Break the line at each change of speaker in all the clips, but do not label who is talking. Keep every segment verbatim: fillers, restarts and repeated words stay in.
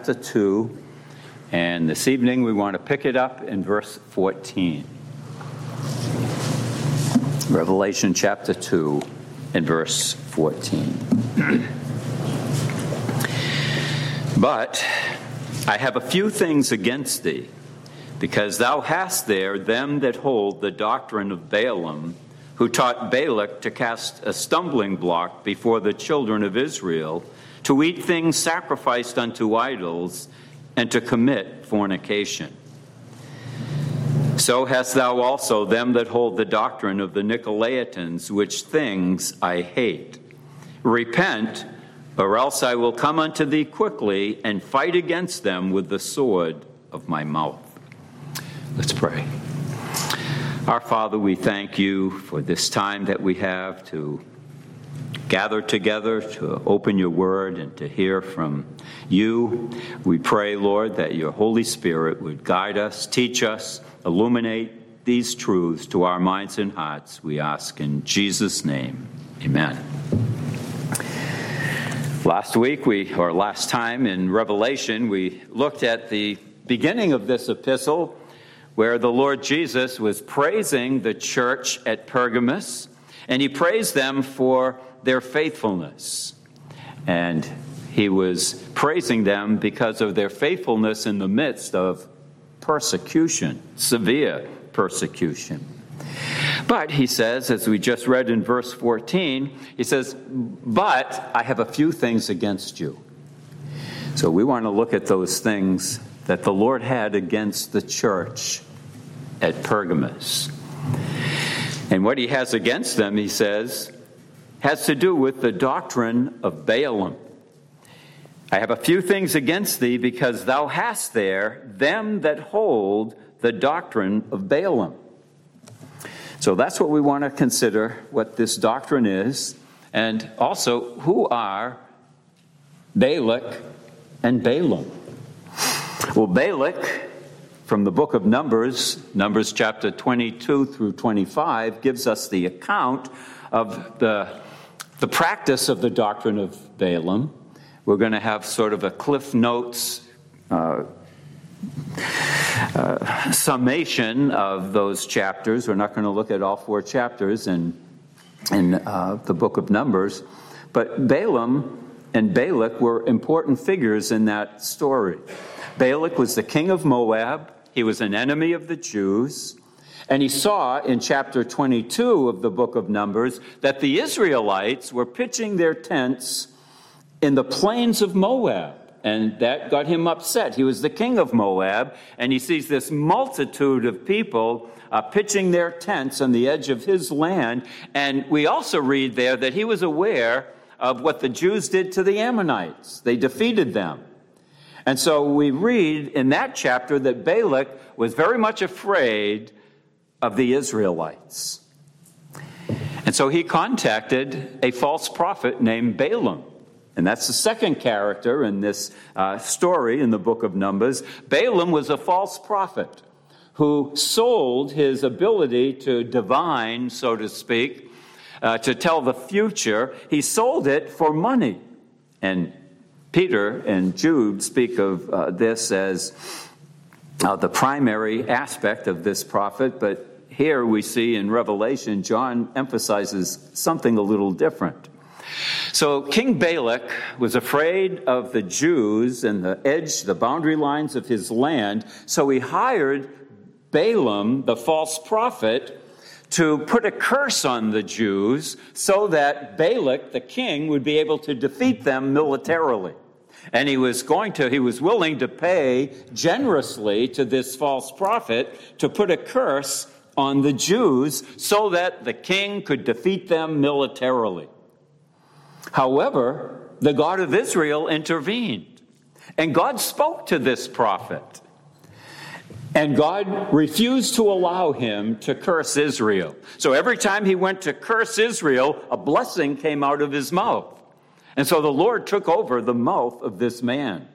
chapter two, and this evening we want to pick it up in verse fourteen. Revelation chapter two and verse fourteen. But I have a few things against thee, because thou hast there them that hold the doctrine of Balaam, who taught Balak to cast a stumbling block before the children of Israel, to eat things sacrificed unto idols, and to commit fornication. So hast thou also them that hold the doctrine of the Nicolaitans, which things I hate. Repent, or else I will come unto thee quickly, and fight against them with the sword of my mouth. Let's pray. Our Father, we thank you for this time that we have to gather together, to open your word and to hear from you. We pray, Lord, that your Holy Spirit would guide us, teach us, illuminate these truths to our minds and hearts. We ask in Jesus' name, amen. Last week, we, or last time in Revelation, we looked at the beginning of this epistle, where the Lord Jesus was praising the church at Pergamos, and he praised them for their faithfulness. And he was praising them because of their faithfulness in the midst of persecution, severe persecution. But he says, as we just read in verse fourteen, he says, but I have a few things against you. So we want to look at those things that the Lord had against the church at Pergamos. And what he has against them, he says, has to do with the doctrine of Balaam. I have a few things against thee, because thou hast there them that hold the doctrine of Balaam. So that's what we want to consider, what this doctrine is, and also who are Balak and Balaam. Well, Balak, from the book of Numbers, Numbers chapter twenty-two through twenty-five, gives us the account of the, the practice of the doctrine of Balaam. We're going to have sort of a Cliff Notes uh, uh, summation of those chapters. We're not going to look at all four chapters in, in uh, the book of Numbers. But Balaam and Balak were important figures in that story. Balak was the king of Moab. He was an enemy of the Jews. And he saw in chapter twenty-two of the book of Numbers that the Israelites were pitching their tents in the plains of Moab. And that got him upset. He was the king of Moab, and he sees this multitude of people uh, pitching their tents on the edge of his land. And we also read there that he was aware of what the Jews did to the Ammonites. They defeated them. And so we read in that chapter that Balak was very much afraid of the Israelites. And so he contacted a false prophet named Balaam. And that's the second character in this uh, story in the book of Numbers. Balaam was a false prophet who sold his ability to divine, so to speak, uh, to tell the future. He sold it for money. And Peter and Jude speak of uh, this as uh, the primary aspect of this prophet, but here we see in Revelation, John emphasizes something a little different. So King Balak was afraid of the Jews and the edge, the boundary lines of his land, so he hired Balaam, the false prophet, to put a curse on the Jews so that Balak, the king, would be able to defeat them militarily. And he was going to, he was willing to pay generously to this false prophet to put a curse on the Jews so that the king could defeat them militarily. However, the God of Israel intervened, and God spoke to this prophet. And God refused to allow him to curse Israel. So every time he went to curse Israel, a blessing came out of his mouth. And so the Lord took over the mouth of this man.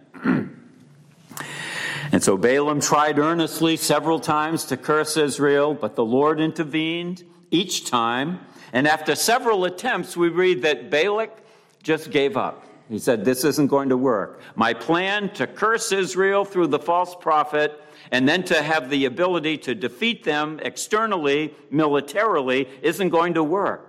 And so Balaam tried earnestly several times to curse Israel, but the Lord intervened each time. And after several attempts, we read that Balak just gave up. He said, this isn't going to work. My plan to curse Israel through the false prophet and then to have the ability to defeat them externally, militarily, isn't going to work.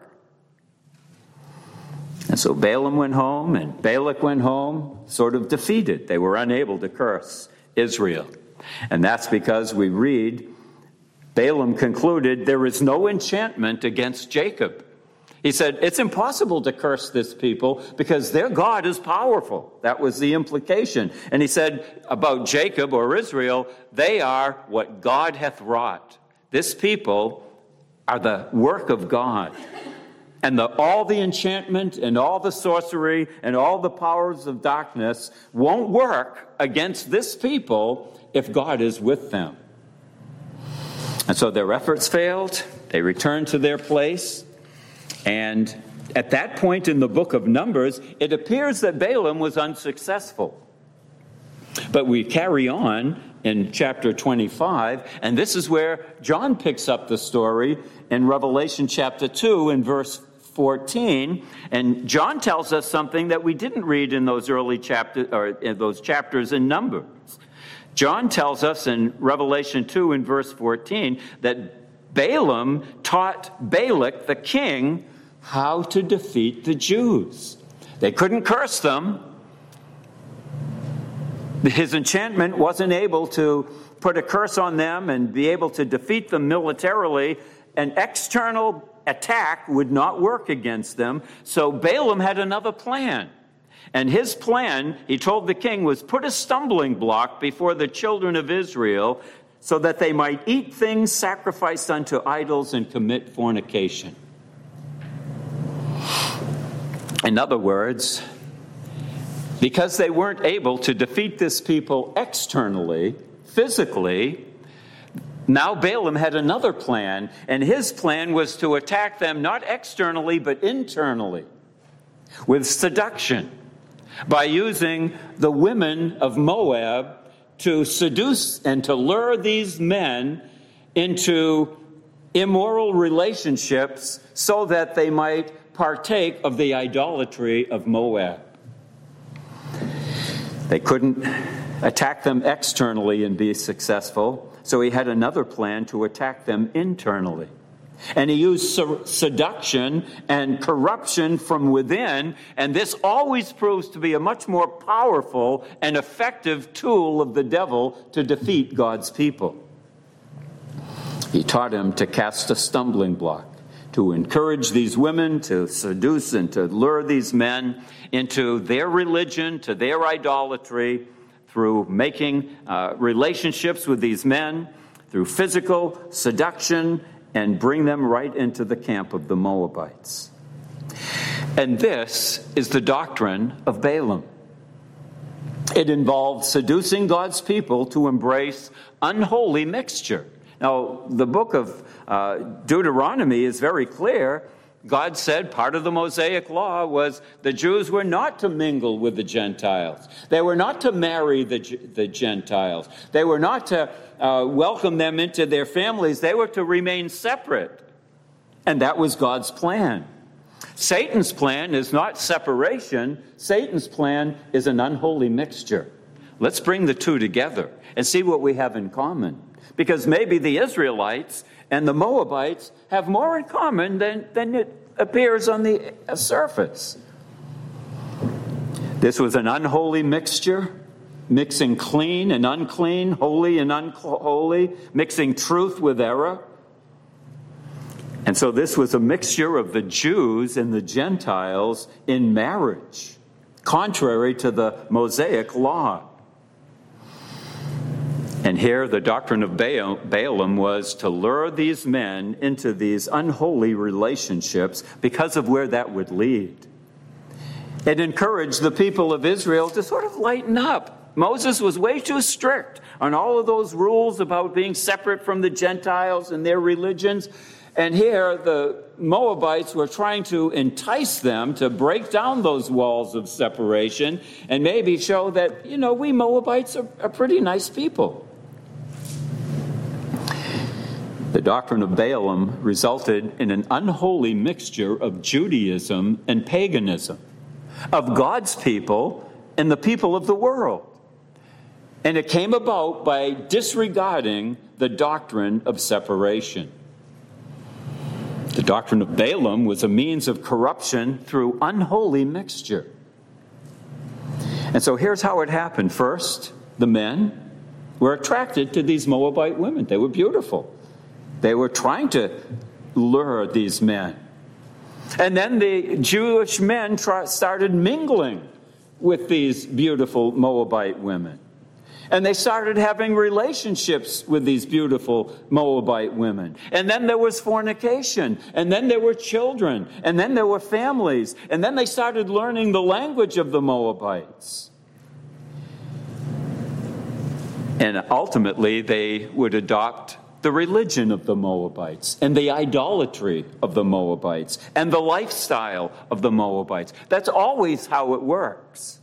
And so Balaam went home and Balak went home, sort of defeated. They were unable to curse Israel. And that's because we read, Balaam concluded, there is no enchantment against Jacob. He said, it's impossible to curse this people because their God is powerful. That was the implication. And he said about Jacob or Israel, they are what God hath wrought. This people are the work of God. And the, all the enchantment and all the sorcery and all the powers of darkness won't work against this people if God is with them. And so their efforts failed. They returned to their place. And at that point in the book of Numbers, it appears that Balaam was unsuccessful. But we carry on in chapter twenty-five, and this is where John picks up the story in Revelation chapter two in verse fourteen. And John tells us something that we didn't read in those early chapters, or in those chapters in Numbers. John tells us in Revelation two in verse fourteen that Balaam taught Balak, the king, how to defeat the Jews. They couldn't curse them. His enchantment wasn't able to put a curse on them and be able to defeat them militarily. An external attack would not work against them. So Balaam had another plan. And his plan, he told the king, was put a stumbling block before the children of Israel so that they might eat things sacrificed unto idols and commit fornication. In other words, because they weren't able to defeat this people externally, physically, now Balaam had another plan, and his plan was to attack them not externally but internally with seduction by using the women of Moab to seduce and to lure these men into immoral relationships so that they might partake of the idolatry of Moab. They couldn't attack them externally and be successful, so he had another plan to attack them internally. And he used seduction and corruption from within, and this always proves to be a much more powerful and effective tool of the devil to defeat God's people. He taught him to cast a stumbling block, to encourage these women to seduce and to lure these men into their religion, to their idolatry, through making uh, relationships with these men, through physical seduction, and bring them right into the camp of the Moabites. And this is the doctrine of Balaam. It involved seducing God's people to embrace unholy mixture. Now, the book of uh, Deuteronomy is very clear. God said part of the Mosaic law was the Jews were not to mingle with the Gentiles. They were not to marry the, the Gentiles. They were not to uh, welcome them into their families. They were to remain separate. And that was God's plan. Satan's plan is not separation. Satan's plan is an unholy mixture. Let's bring the two together and see what we have in common. Because maybe the Israelites and the Moabites have more in common than, than it appears on the surface. This was an unholy mixture, mixing clean and unclean, holy and unholy, mixing truth with error. And so this was a mixture of the Jews and the Gentiles in marriage, contrary to the Mosaic law. And here the doctrine of Balaam was to lure these men into these unholy relationships because of where that would lead. It encouraged the people of Israel to sort of lighten up. Moses was way too strict on all of those rules about being separate from the Gentiles and their religions. And here the Moabites were trying to entice them to break down those walls of separation and maybe show that, you know, we Moabites are, are pretty nice people. The doctrine of Balaam resulted in an unholy mixture of Judaism and paganism. of God's people and the people of the world. And it came about by disregarding the doctrine of separation. The doctrine of Balaam was a means of corruption through unholy mixture. And so here's how it happened. First, the men were attracted to these Moabite women. They were beautiful. They were trying to lure these men. And then the Jewish men try, started mingling with these beautiful Moabite women. And they started having relationships with these beautiful Moabite women. And then there was fornication. And then there were children. And then there were families. And then they started learning the language of the Moabites. And ultimately, they would adopt the religion of the Moabites and the idolatry of the Moabites and the lifestyle of the Moabites. That's always how it works.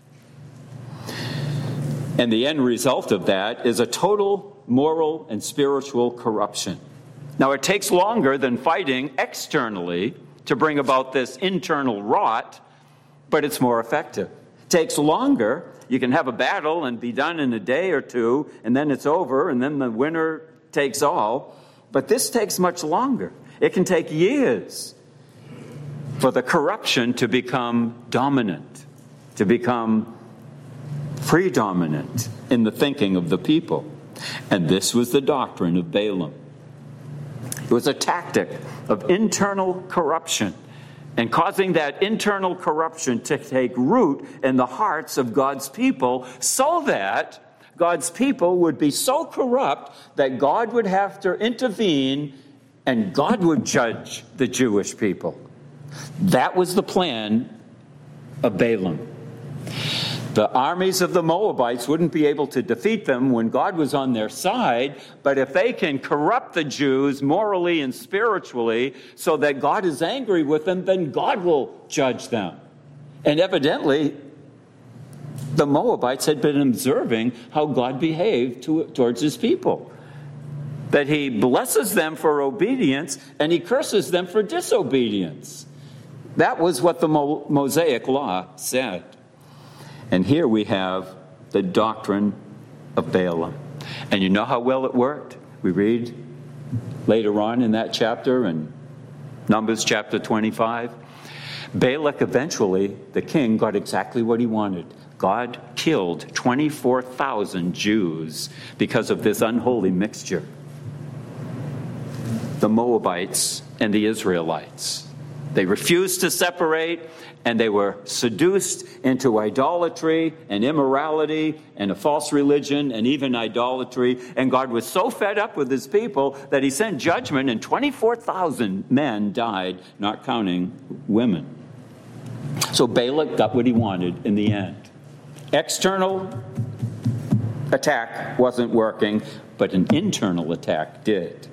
And the end result of that is a total moral and spiritual corruption. Now, it takes longer than fighting externally to bring about this internal rot, but it's more effective. It takes longer. You can have a battle and be done in a day or two, and then it's over, and then the winner takes all. But this takes much longer. It can take years for the corruption to become dominant, to become predominant in the thinking of the people. And this was the doctrine of Balaam. It was a tactic of internal corruption and causing that internal corruption to take root in the hearts of God's people so that God's people would be so corrupt that God would have to intervene and God would judge the Jewish people. That was the plan of Balaam. The armies of the Moabites wouldn't be able to defeat them when God was on their side, but if they can corrupt the Jews morally and spiritually so that God is angry with them, then God will judge them. And evidently, the Moabites had been observing how God behaved to, towards his people. That he blesses them for obedience and he curses them for disobedience. That was what the Mo- Mosaic law said. And here we have the doctrine of Balaam. And you know how well it worked? We read later on in that chapter, in Numbers chapter twenty-five. Balak eventually, the king, got exactly what he wanted. God killed twenty-four thousand Jews because of this unholy mixture. The Moabites and the Israelites. They refused to separate, and they were seduced into idolatry and immorality and a false religion and even idolatry. And God was so fed up with his people that he sent judgment, and twenty-four thousand men died, not counting women. So Balak got what he wanted in the end. External attack wasn't working, but an internal attack did.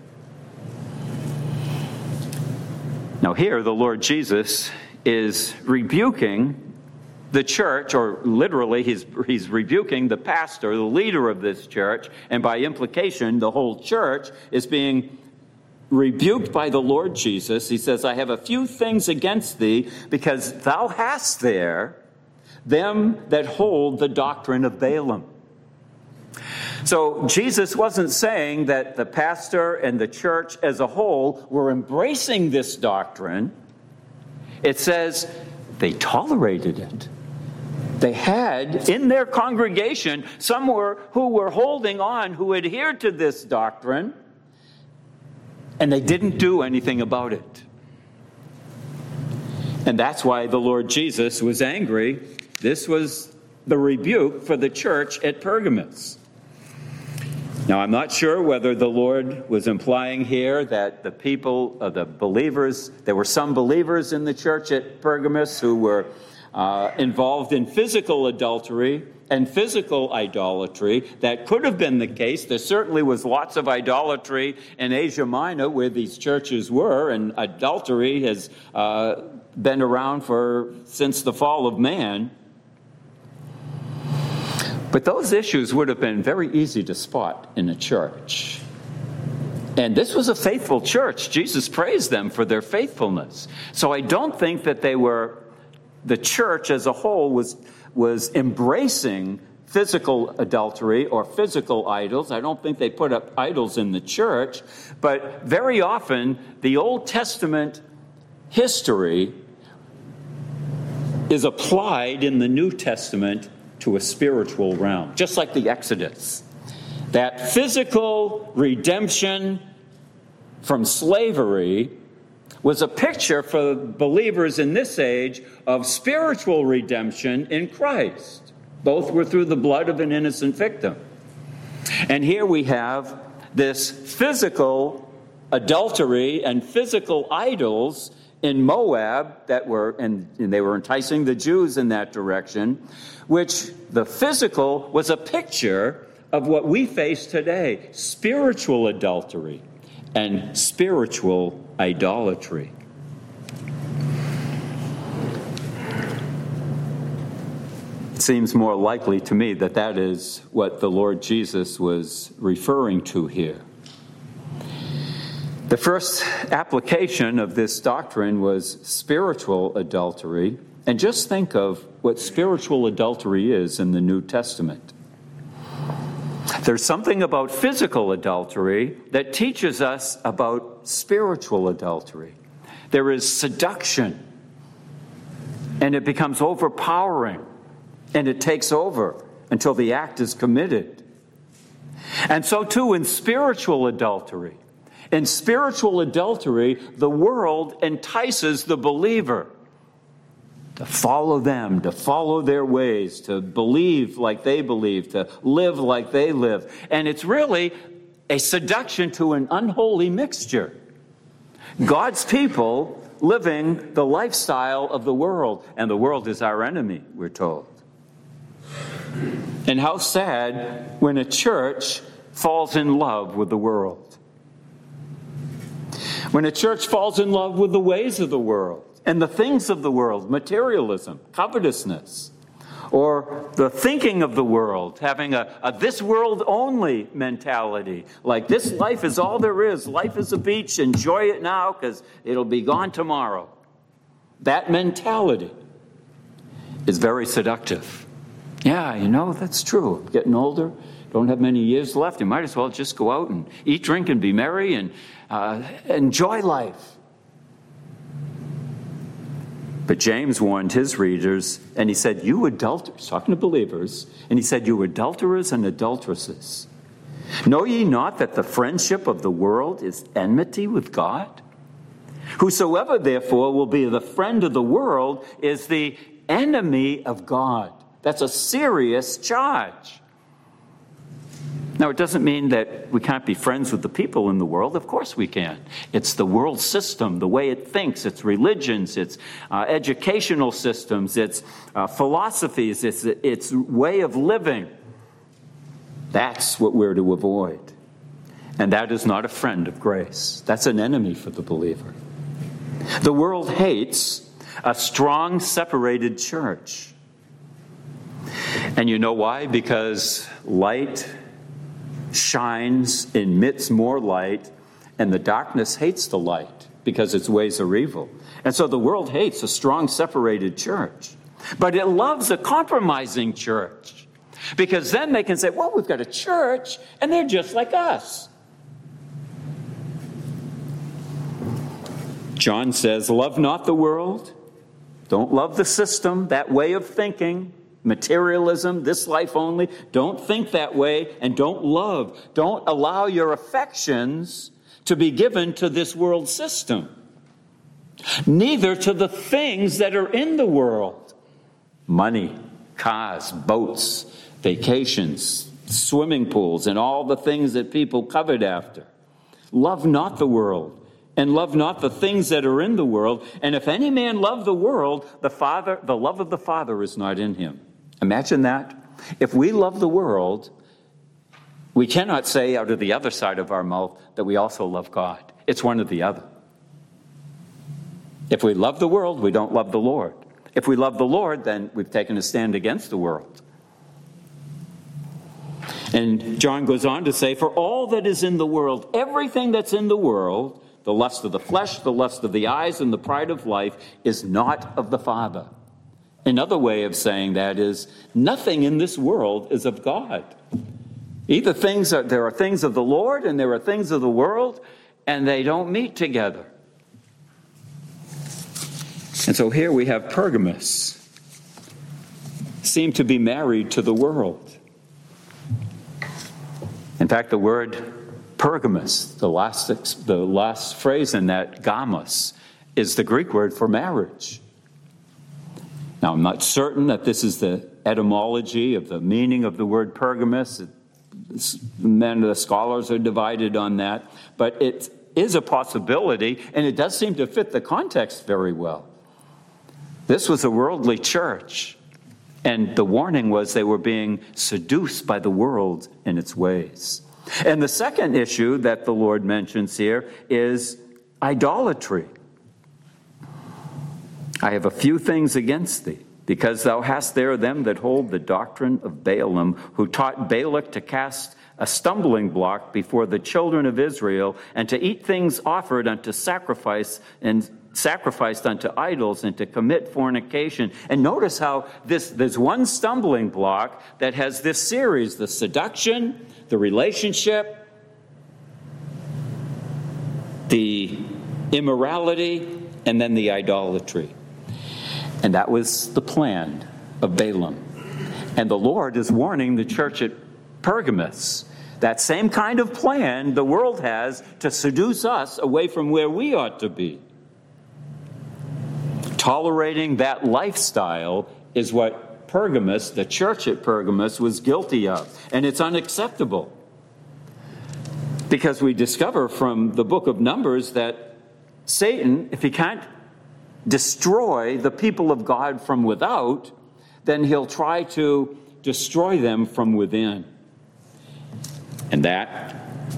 Now here, the Lord Jesus is rebuking the church, or literally he's, he's rebuking the pastor, the leader of this church, and by implication, the whole church is being rebuked by the Lord Jesus. He says, I have a few things against thee, because thou hast there them that hold the doctrine of Balaam. So Jesus wasn't saying that the pastor and the church as a whole were embracing this doctrine. It says they tolerated it. They had in their congregation some were, who were holding on, who adhered to this doctrine, and they didn't do anything about it. And that's why the Lord Jesus was angry. This was the rebuke for the church at Pergamos. Now, I'm not sure whether the Lord was implying here that the people, uh, the believers, there were some believers in the church at Pergamos who were uh, involved in physical adultery and physical idolatry. That could have been the case. There certainly was lots of idolatry in Asia Minor where these churches were, and adultery has uh, been around for since the fall of man. But those issues would have been very easy to spot in a church. And this was a faithful church. Jesus praised them for their faithfulness. So I don't think that they were the church as a whole was, was embracing physical adultery or physical idols. I don't think they put up idols in the church, but very often the Old Testament history is applied in the New Testament to a spiritual realm, just like the Exodus. That physical redemption from slavery was a picture for believers in this age of spiritual redemption in Christ. Both were through the blood of an innocent victim. And here we have this physical adultery and physical idols in Moab that were, and, and they were enticing the Jews in that direction, which the physical was a picture of what we face today, spiritual adultery and spiritual idolatry. It seems more likely to me that that is what the Lord Jesus was referring to here. The first application of this doctrine was spiritual adultery. And just think of what spiritual adultery is in the New Testament. There's something about physical adultery that teaches us about spiritual adultery. There is seduction, and it becomes overpowering, and it takes over until the act is committed. And so too in spiritual adultery. In spiritual adultery, the world entices the believer to follow them, to follow their ways, to believe like they believe, to live like they live. And it's really a seduction to an unholy mixture. God's people living the lifestyle of the world, and the world is our enemy, we're told. And how sad when a church falls in love with the world. When a church falls in love with the ways of the world and the things of the world, materialism, covetousness, or the thinking of the world, having a, a this world only mentality, like this life is all there is, life is a beach, enjoy it now because it'll be gone tomorrow. That mentality is very seductive. Yeah, you know, that's true. Getting older, don't have many years left. You might as well just go out and eat, drink, and be merry and uh, enjoy life. But James warned his readers, and he said, you adulterers, talking to believers, and he said, you adulterers and adulteresses, know ye not that the friendship of the world is enmity with God? Whosoever therefore will be the friend of the world is the enemy of God. That's a serious charge. Now, it doesn't mean that we can't be friends with the people in the world. Of course we can. It's the world system, the way it thinks, its religions, its uh, educational systems, its uh, philosophies, its, its way of living. That's what we're to avoid. And that is not a friend of grace. That's an enemy for the believer. The world hates a strong, separated church. And you know why? Because light shines, emits more light, and the darkness hates the light because its ways are evil. And so the world hates a strong, separated church. But it loves a compromising church because then they can say, well, we've got a church, and they're just like us. John says, love not the world. Don't love the system, that way of thinking. Materialism, this life only. Don't think that way, and don't love. Don't allow your affections to be given to this world system. Neither to the things that are in the world. Money, cars, boats, vacations, swimming pools, and all the things that people covet after. Love not the world, and love not the things that are in the world. And if any man love the world, the Father, the love of the Father is not in him. Imagine that. If we love the world, we cannot say out of the other side of our mouth that we also love God. It's one or the other. If we love the world, we don't love the Lord. If we love the Lord, then we've taken a stand against the world. And John goes on to say, for all that is in the world, everything that's in the world, the lust of the flesh, the lust of the eyes, and the pride of life, is not of the Father, Another way of saying that is nothing in this world is of God. Either things are, there are things of the Lord and there are things of the world, and they don't meet together. And so here we have Pergamos, seem to be married to the world. In fact, the word Pergamos, the last, the last phrase in that, gamos, is the Greek word for marriage. Now, I'm not certain that this is the etymology of the meaning of the word Pergamos. Men, the scholars are divided on that. But it is a possibility, and it does seem to fit the context very well. This was a worldly church, and the warning was they were being seduced by the world in its ways. And the second issue that the Lord mentions here is idolatry. I have a few things against thee, because thou hast there them that hold the doctrine of Balaam, who taught Balak to cast a stumbling block before the children of Israel, and to eat things offered unto sacrifice and sacrificed unto idols, and to commit fornication. And notice how this there's one stumbling block that has this series: the seduction, the relationship, the immorality, and then the idolatry. And that was the plan of Balaam. And the Lord is warning the church at Pergamos. That same kind of plan the world has to seduce us away from where we ought to be. Tolerating that lifestyle is what Pergamos, the church at Pergamos, was guilty of. And it's unacceptable. Because we discover from the book of Numbers that Satan, if he can't destroy the people of God from without, then he'll try to destroy them from within. And that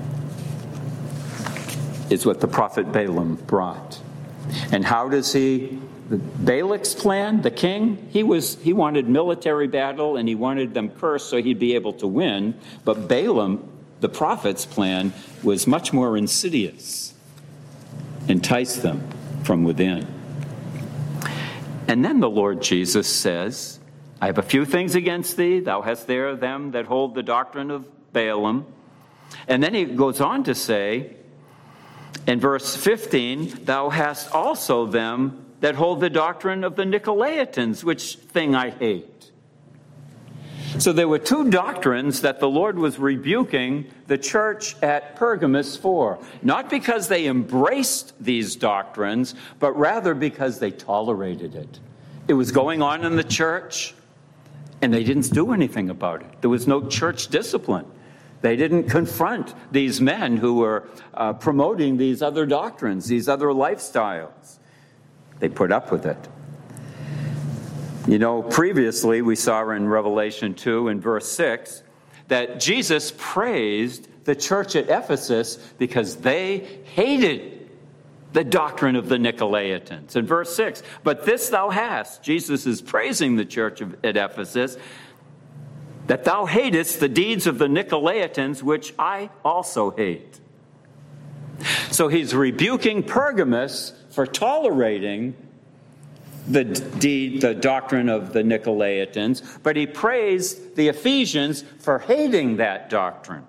is what the prophet Balaam brought. And how does he, Balak's plan, the king, he was he wanted military battle and he wanted them cursed so he'd be able to win. But Balaam, the prophet's plan, was much more insidious. Entice them from within. And then the Lord Jesus says, I have a few things against thee. Thou hast there them that hold the doctrine of Balaam. And then he goes on to say, in verse fifteen, thou hast also them that hold the doctrine of the Nicolaitans, which thing I hate. So there were two doctrines that the Lord was rebuking the church at Pergamos for. Not because they embraced these doctrines, but rather because they tolerated it. It was going on in the church, and they didn't do anything about it. There was no church discipline. They didn't confront these men who were uh, promoting these other doctrines, these other lifestyles. They put up with it. You know, previously we saw in Revelation two and verse six that Jesus praised the church at Ephesus because they hated the doctrine of the Nicolaitans. In verse six, but this thou hast, Jesus is praising the church of, at Ephesus, that thou hatest the deeds of the Nicolaitans, which I also hate. So he's rebuking Pergamos for tolerating the deed, the doctrine of the Nicolaitans, but he praised the Ephesians for hating that doctrine.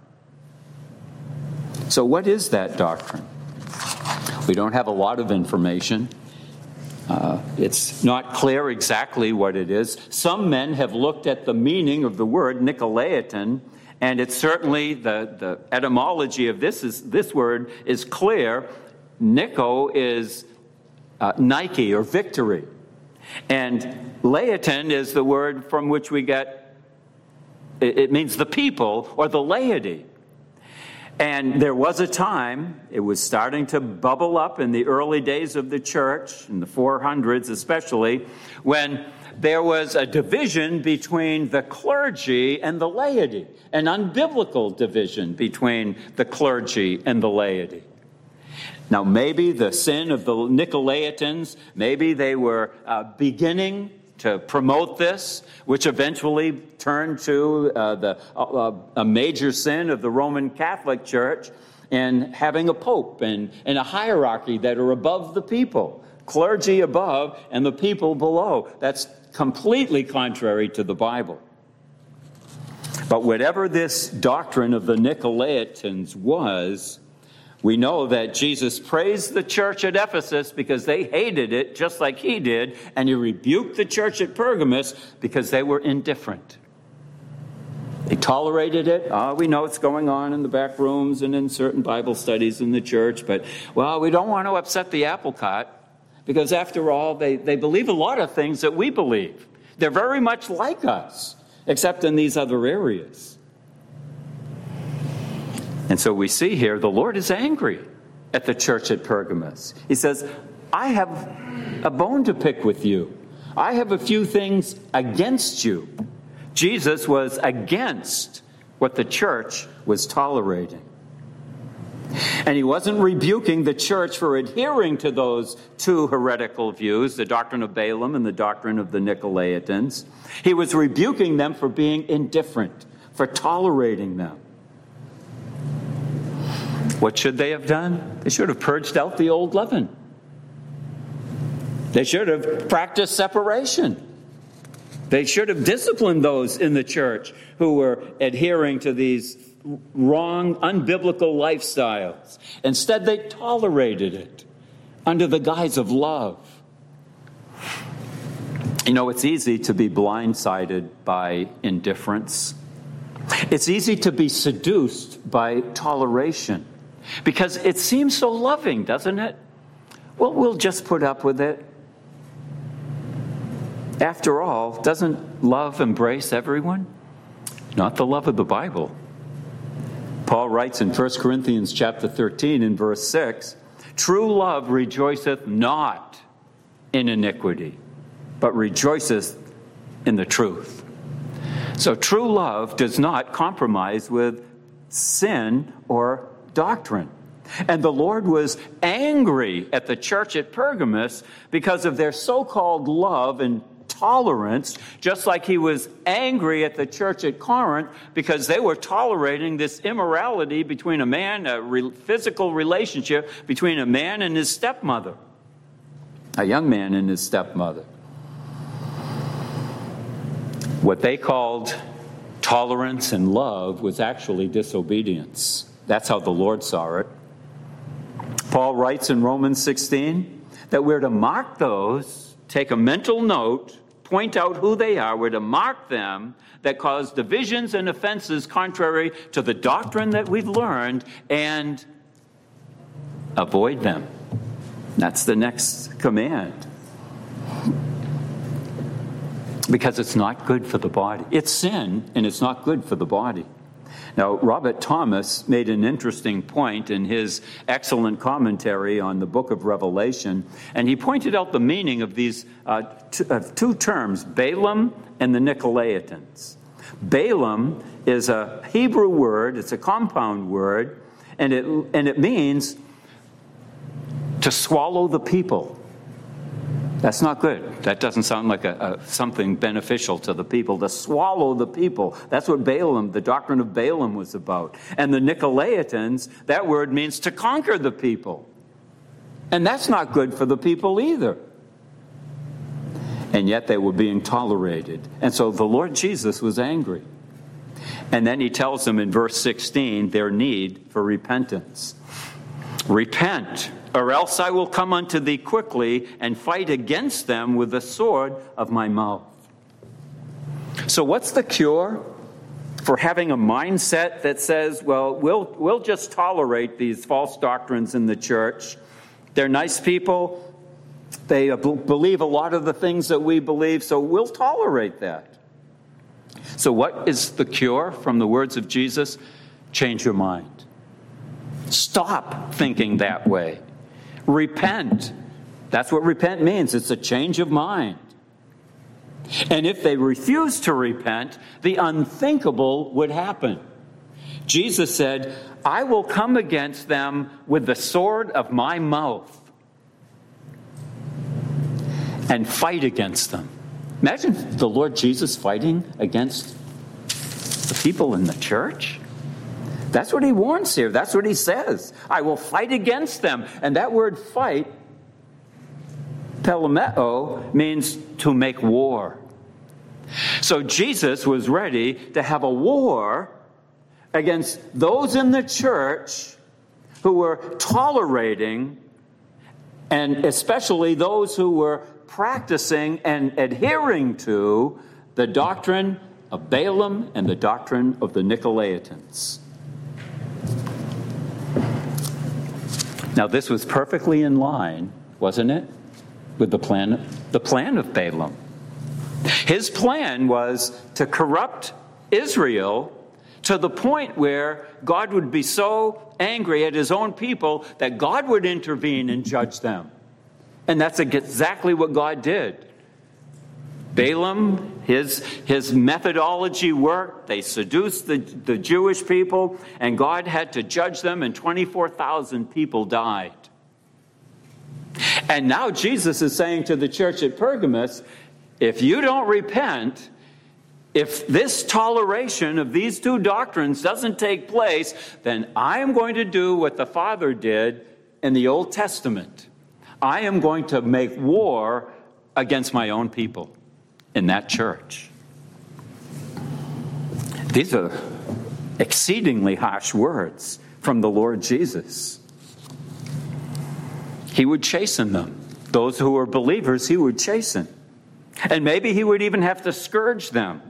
So what is that doctrine? We don't have a lot of information. Uh, it's not clear exactly what it is. Some men have looked at the meaning of the word Nicolaitan, and it's certainly the, the etymology of this is this word is clear. Nico is uh, Nike or victory. And laity is the word from which we get, it means the people or the laity. And there was a time, it was starting to bubble up in the early days of the church, in the four hundreds especially, when there was a division between the clergy and the laity, an unbiblical division between the clergy and the laity. Now, maybe the sin of the Nicolaitans, maybe they were uh, beginning to promote this, which eventually turned to uh, the uh, a major sin of the Roman Catholic Church and having a pope and, and a hierarchy that are above the people, clergy above and the people below. That's completely contrary to the Bible. But whatever this doctrine of the Nicolaitans was, we know that Jesus praised the church at Ephesus because they hated it just like he did, and he rebuked the church at Pergamos because they were indifferent. They tolerated it. Oh, we know it's going on in the back rooms and in certain Bible studies in the church, but, well, we don't want to upset the apple cart because, after all, they, they believe a lot of things that we believe. They're very much like us, except in these other areas. And so we see here the Lord is angry at the church at Pergamos. He says, I have a bone to pick with you. I have a few things against you. Jesus was against what the church was tolerating. And he wasn't rebuking the church for adhering to those two heretical views, the doctrine of Balaam and the doctrine of the Nicolaitans. He was rebuking them for being indifferent, for tolerating them. What should they have done? They should have purged out the old leaven. They should have practiced separation. They should have disciplined those in the church who were adhering to these wrong, unbiblical lifestyles. Instead, they tolerated it under the guise of love. You know, it's easy to be blindsided by indifference. It's easy to be seduced by toleration because it seems so loving, doesn't it? Well, we'll just put up with it. After all, doesn't love embrace everyone? Not the love of the Bible. Paul writes in First Corinthians chapter thirteen in verse six, true love rejoiceth not in iniquity, but rejoiceth in the truth. So true love does not compromise with sin or doctrine. And the Lord was angry at the church at Pergamos because of their so-called love and tolerance, just like he was angry at the church at Corinth because they were tolerating this immorality between a man, a re- physical relationship between a man and his stepmother, a young man and his stepmother. What they called tolerance and love was actually disobedience. That's how the Lord saw it. Paul writes in Romans sixteen that we're to mark those, take a mental note, point out who they are, we're to mark them that cause divisions and offenses contrary to the doctrine that we've learned, and avoid them. That's the next command. Because it's not good for the body. It's sin, and it's not good for the body. Now, Robert Thomas made an interesting point in his excellent commentary on the book of Revelation, and he pointed out the meaning of these uh, t- of two terms, Balaam and the Nicolaitans. Balaam is a Hebrew word, it's a compound word, and it and it means to swallow the people. That's not good. That doesn't sound like a, a, something beneficial to the people, to swallow the people. That's what Balaam, the doctrine of Balaam was about. And the Nicolaitans, that word means to conquer the people. And that's not good for the people either. And yet they were being tolerated. And so the Lord Jesus was angry. And then he tells them in verse sixteen their need for repentance. Repent, or else I will come unto thee quickly and fight against them with the sword of my mouth. So what's the cure for having a mindset that says, well, we'll we'll just tolerate these false doctrines in the church. They're nice people. They believe a lot of the things that we believe, so we'll tolerate that. So what is the cure from the words of Jesus? Change your mind. Stop thinking that way. Repent. That's what repent means. It's a change of mind. And if they refuse to repent, the unthinkable would happen. Jesus said, I will come against them with the sword of my mouth and fight against them. Imagine the Lord Jesus fighting against the people in the church. That's what he warns here. That's what he says. I will fight against them. And that word fight, pelemeo, means to make war. So Jesus was ready to have a war against those in the church who were tolerating, and especially those who were practicing and adhering to the doctrine of Balaam and the doctrine of the Nicolaitans. Now, this was perfectly in line, wasn't it, with the plan, the plan of Balaam. His plan was to corrupt Israel to the point where God would be so angry at his own people that God would intervene and judge them. And that's exactly what God did. Balaam, his, his methodology worked. They seduced the, the Jewish people, and God had to judge them, and twenty-four thousand people died. And now Jesus is saying to the church at Pergamos, if you don't repent, if this toleration of these two doctrines doesn't take place, then I am going to do what the Father did in the Old Testament. I am going to make war against my own people in that church. These are exceedingly harsh words from the Lord Jesus. He would chasten them. Those who were believers, he would chasten. And maybe he would even have to scourge them.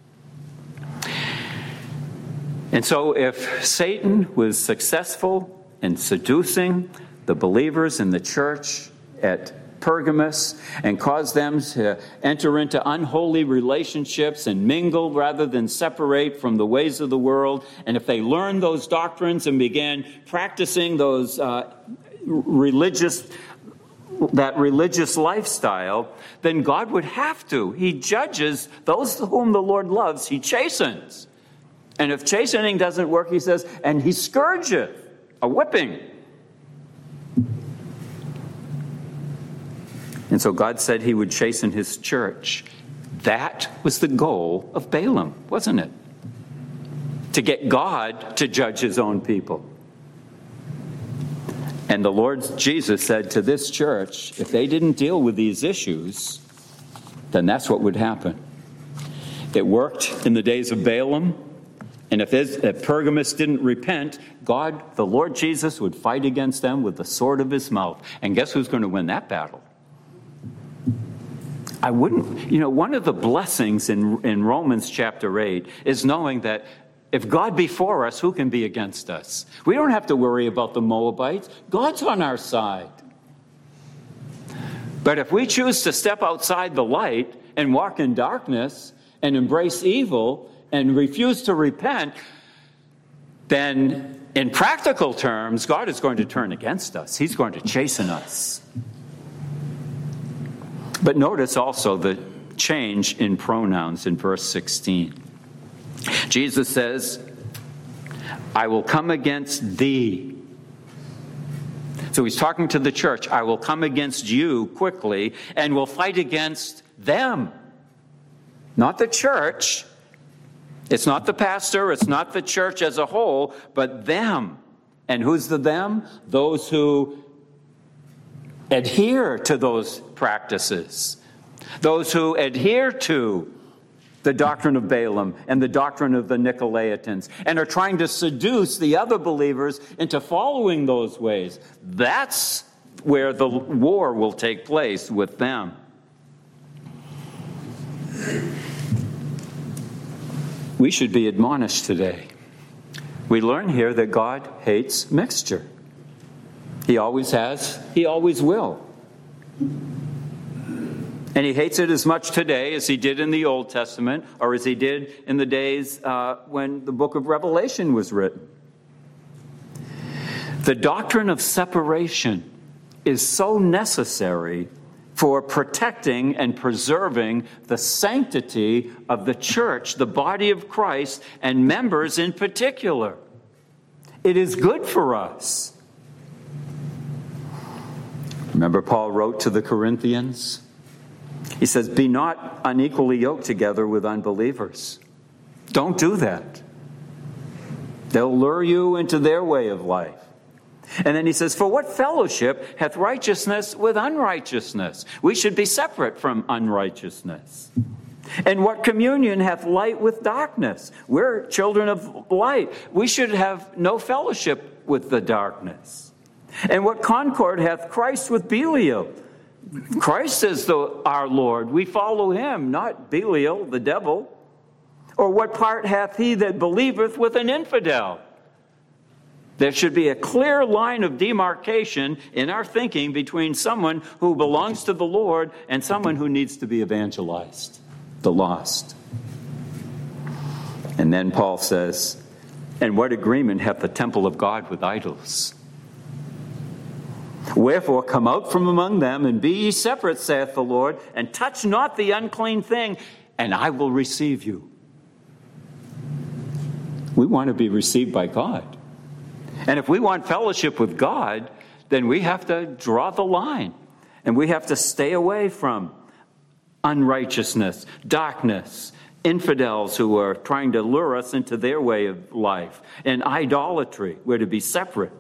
And so if Satan was successful in seducing the believers in the church at Pergamos and caused them to enter into unholy relationships and mingle rather than separate from the ways of the world, and if they learned those doctrines and began practicing those uh, religious that religious lifestyle, then God would have to. He judges those whom the Lord loves, he chastens. And if chastening doesn't work, he says, and he scourgeth, a whipping. And so God said he would chasten his church. That was the goal of Balaam, wasn't it? To get God to judge his own people. And the Lord Jesus said to this church, if they didn't deal with these issues, then that's what would happen. It worked in the days of Balaam. And if, if Pergamos didn't repent, God, the Lord Jesus, would fight against them with the sword of his mouth. And guess who's going to win that battle? I wouldn't, you know, one of the blessings in, in Romans chapter eight is knowing that if God be for us, who can be against us? We don't have to worry about the Moabites. God's on our side. But if we choose to step outside the light and walk in darkness and embrace evil and refuse to repent, then in practical terms, God is going to turn against us. He's going to chasten us. But notice also the change in pronouns in verse sixteen. Jesus says, I will come against thee. So he's talking to the church. I will come against you quickly and will fight against them. Not the church. It's not the pastor. It's not the church as a whole, but them. And who's the them? Those who adhere to those practices. Those who adhere to the doctrine of Balaam and the doctrine of the Nicolaitans and are trying to seduce the other believers into following those ways. That's where the war will take place with them. We should be admonished today. We learn here that God hates mixture. He always has, he always will. And he hates it as much today as he did in the Old Testament or as he did in the days uh, when the book of Revelation was written. The doctrine of separation is so necessary for protecting and preserving the sanctity of the church, the body of Christ, and members in particular. It is good for us. Remember, Paul wrote to the Corinthians? He says, be not unequally yoked together with unbelievers. Don't do that. They'll lure you into their way of life. And then he says, for what fellowship hath righteousness with unrighteousness? We should be separate from unrighteousness. And what communion hath light with darkness? We're children of light. We should have no fellowship with the darkness. And what concord hath Christ with Belial? Christ is the, our Lord. We follow him, not Belial, the devil. Or what part hath he that believeth with an infidel? There should be a clear line of demarcation in our thinking between someone who belongs to the Lord and someone who needs to be evangelized, the lost. And then Paul says, and what agreement hath the temple of God with idols? Wherefore come out from among them, and be ye separate, saith the Lord, and touch not the unclean thing, and I will receive you. We want to be received by God. And if we want fellowship with God, then we have to draw the line. And we have to stay away from unrighteousness, darkness, infidels who are trying to lure us into their way of life, and idolatry. We're to be separate.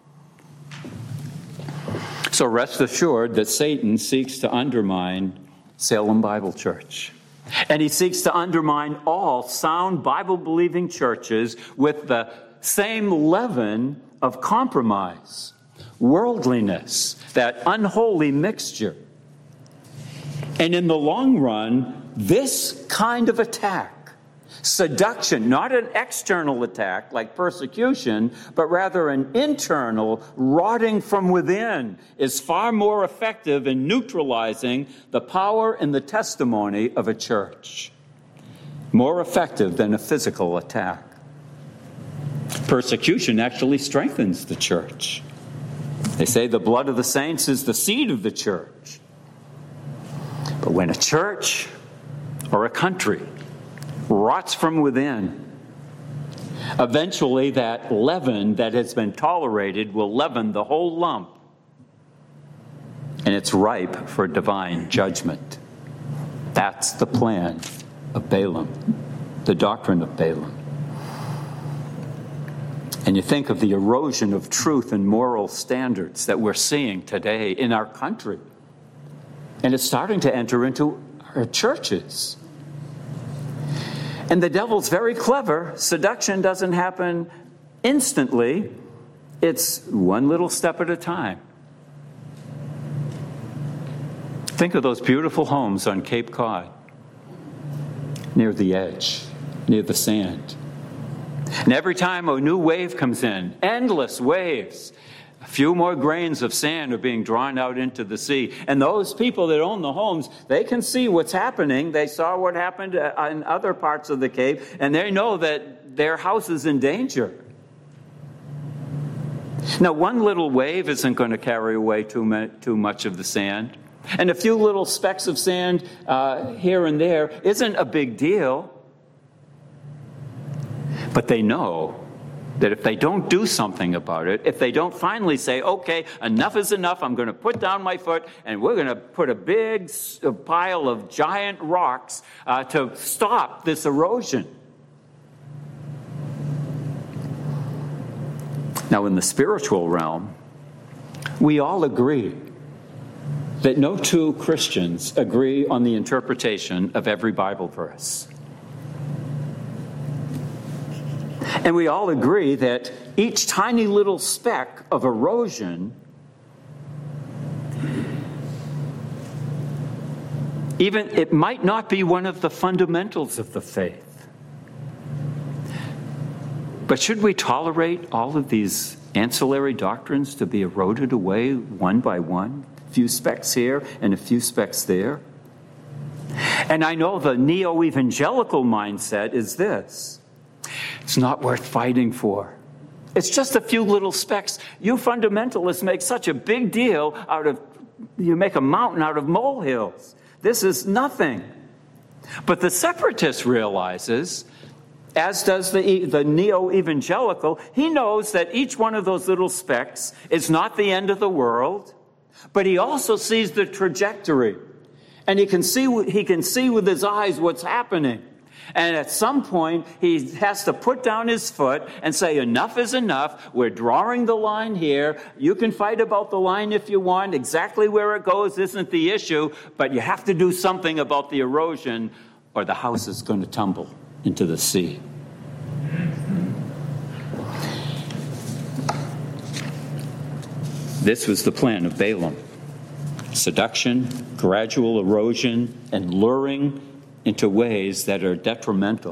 So rest assured that Satan seeks to undermine Salem Bible Church. And he seeks to undermine all sound Bible-believing churches with the same leaven of compromise, worldliness, that unholy mixture. And in the long run, this kind of attack, seduction, not an external attack like persecution, but rather an internal, rotting from within, is far more effective in neutralizing the power and the testimony of a church. More effective than a physical attack. Persecution actually strengthens the church. They say the blood of the saints is the seed of the church. But when a church or a country rots from within, eventually that leaven that has been tolerated will leaven the whole lump. And it's ripe for divine judgment. That's the plan of Balaam, the doctrine of Balaam. And you think of the erosion of truth and moral standards that we're seeing today in our country. And it's starting to enter into our churches. And the devil's very clever. Seduction doesn't happen instantly. It's one little step at a time. Think of those beautiful homes on Cape Cod, near the edge, near the sand. And every time a new wave comes in, endless waves, a few more grains of sand are being drawn out into the sea. And those people that own the homes, they can see what's happening. They saw what happened in other parts of the Cape, and they know that their house is in danger. Now, one little wave isn't going to carry away too much of the sand. And a few little specks of sand uh, here and there isn't a big deal. But they know that if they don't do something about it, if they don't finally say, okay, enough is enough, I'm going to put down my foot, and we're going to put a big pile of giant rocks uh, to stop this erosion. Now, in the spiritual realm, we all agree that no two Christians agree on the interpretation of every Bible verse. And we all agree that each tiny little speck of erosion, even it might not be one of the fundamentals of the faith. But should we tolerate all of these ancillary doctrines to be eroded away one by one? A few specks here and a few specks there. And I know the neo-evangelical mindset is this. It's not worth fighting for. It's just a few little specks. You fundamentalists make such a big deal out of, you make a mountain out of molehills. This is nothing. But the separatist realizes, as does the, the neo-evangelical, he knows that each one of those little specks is not the end of the world, but he also sees the trajectory. And he can see, he can see with his eyes what's happening. And at some point, he has to put down his foot and say, enough is enough. We're drawing the line here. You can fight about the line if you want. Exactly where it goes isn't the issue, but you have to do something about the erosion, or the house is going to tumble into the sea. This was the plan of Balaam. Seduction, gradual erosion, and luring into ways that are detrimental.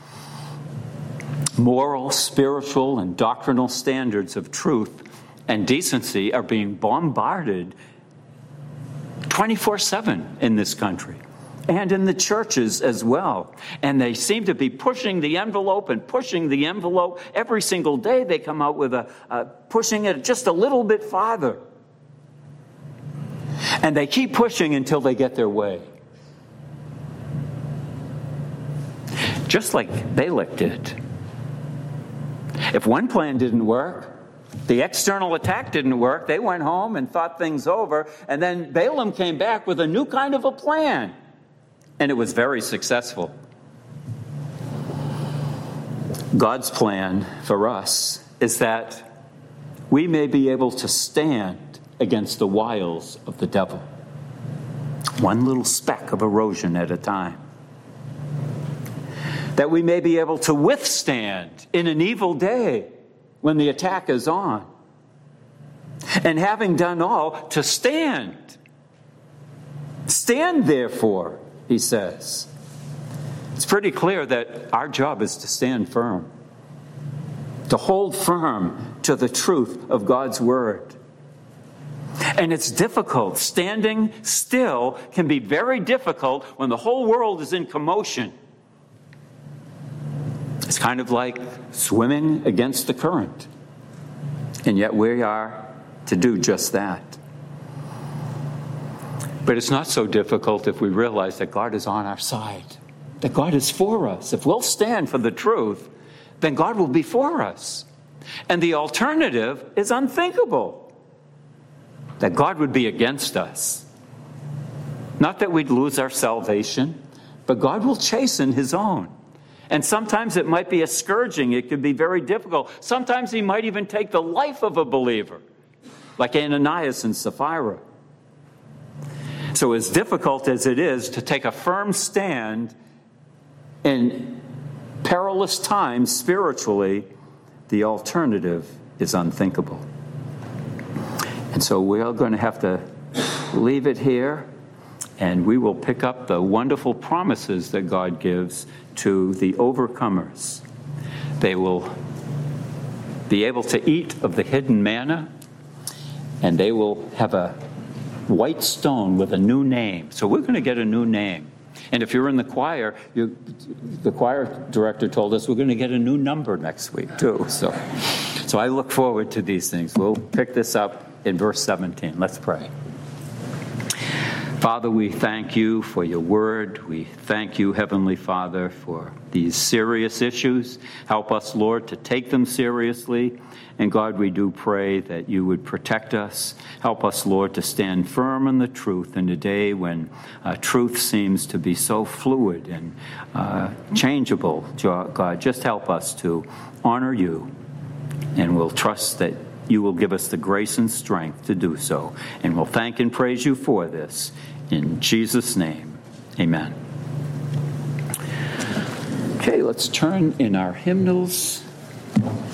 Moral, spiritual, and doctrinal standards of truth and decency are being bombarded twenty-four seven in this country and in the churches as well. And they seem to be pushing the envelope and pushing the envelope. Every single day they come out with a, a pushing it just a little bit farther. And they keep pushing until they get their way. Just like Balak did. If one plan didn't work, the external attack didn't work, they went home and thought things over, and then Balaam came back with a new kind of a plan. And it was very successful. God's plan for us is that we may be able to stand against the wiles of the devil. One little speck of erosion at a time. That we may be able to withstand in an evil day when the attack is on. And having done all, to stand. Stand therefore, he says. It's pretty clear that our job is to stand firm. To hold firm to the truth of God's word. And it's difficult. Standing still can be very difficult when the whole world is in commotion. It's kind of like swimming against the current. And yet we are to do just that. But it's not so difficult if we realize that God is on our side. That God is for us. If we'll stand for the truth, then God will be for us. And the alternative is unthinkable. That God would be against us. Not that we'd lose our salvation, but God will chasten his own. And sometimes it might be a scourging. It could be very difficult. Sometimes he might even take the life of a believer, like Ananias and Sapphira. So as difficult as it is to take a firm stand in perilous times spiritually, the alternative is unthinkable. And so we are going to have to leave it here, and we will pick up the wonderful promises that God gives to the overcomers. They will be able to eat of the hidden manna, and they will have a white stone with a new name. So we're going to get a new name. And if you're in the choir, you, the choir director told us we're going to get a new number next week too. So, so I look forward to these things. We'll pick this up in verse seventeen. Let's pray. Father, we thank you for your word. We thank you, Heavenly Father, for these serious issues. Help us, Lord, to take them seriously. And God, we do pray that you would protect us. Help us, Lord, to stand firm in the truth in a day when uh, truth seems to be so fluid and uh, changeable. God, just help us to honor you, and we'll trust that you will give us the grace and strength to do so. And we'll thank and praise you for this. In Jesus' name, amen. Okay, let's turn in our hymnals